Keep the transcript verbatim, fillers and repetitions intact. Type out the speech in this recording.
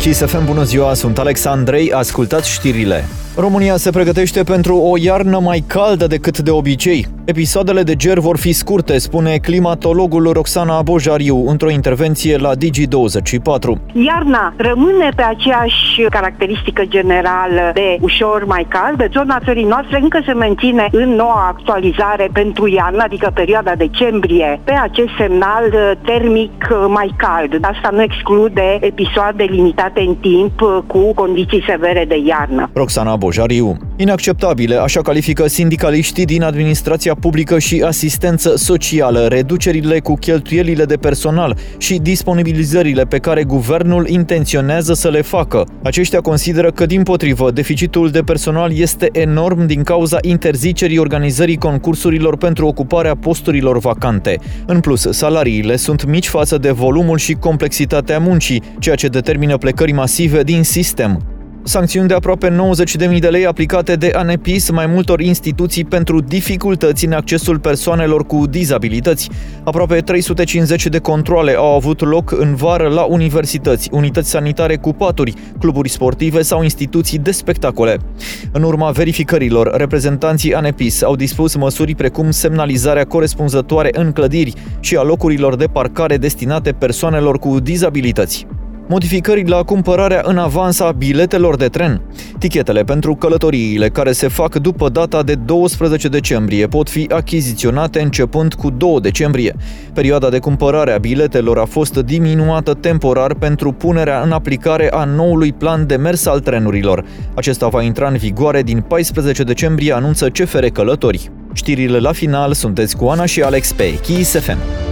Kiss F M, bună ziua, sunt Alex Andrei, ascultați știrile. România se pregătește pentru o iarnă mai caldă decât de obicei. Episoadele de ger vor fi scurte, spune climatologul Roxana Bojariu într-o intervenție la Digi douăzeci și patru. Iarna rămâne pe aceeași caracteristică generală de ușor mai cald. Zona țării noastre încă se menține în noua actualizare pentru iarnă, adică perioada decembrie, pe acest semnal termic mai cald. Asta nu exclude episoade limitate în timp cu condiții severe de iarnă. Roxana Bojariu. Inacceptabile, așa califică sindicaliștii din administrația publică și asistență socială, reducerile cu cheltuielile de personal și disponibilizările pe care guvernul intenționează să le facă. Aceștia consideră că, dimpotrivă, deficitul de personal este enorm din cauza interzicerii organizării concursurilor pentru ocuparea posturilor vacante. În plus, salariile sunt mici față de volumul și complexitatea muncii, ceea ce determină plecări masive din sistem. Sancțiuni de aproape nouăzeci de mii de lei aplicate de ANEPIS mai multor instituții pentru dificultăți în accesul persoanelor cu dizabilități. Aproape trei sute cincizeci de controale au avut loc în vară la universități, unități sanitare cu paturi, cluburi sportive sau instituții de spectacole. În urma verificărilor, reprezentanții ANEPIS au dispus măsuri precum semnalizarea corespunzătoare în clădiri și a locurilor de parcare destinate persoanelor cu dizabilități. Modificări la cumpărarea în avans a biletelor de tren. Tichetele pentru călătoriile care se fac după data de douăsprezece decembrie pot fi achiziționate începând cu doi decembrie. Perioada de cumpărare a biletelor a fost diminuată temporar pentru punerea în aplicare a noului plan de mers al trenurilor. Acesta va intra în vigoare din paisprezece decembrie, anunță C F R Călători. Știrile la final, sunteți cu Ana și Alex pe Kiss F M.